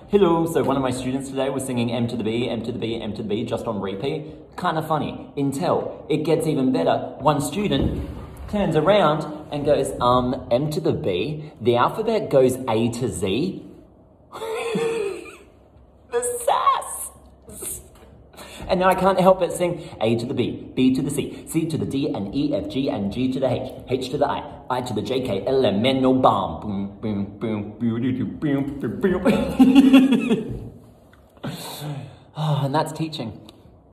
Hello, so one of my students today was singing M to the B, M to the B, M to the B, just on repeat. Kind of funny. Until it gets even better. One student turns around and goes, M to the B, the alphabet goes A to Z. The sass! And now I can't help but sing A to the B, B to the C, C to the D, and E, F, G, and G to the H, H to the I to the J, K, L, M, N, O, bomb. Boom, boom, boom, boom, boom, boom, boom. Oh, and that's teaching.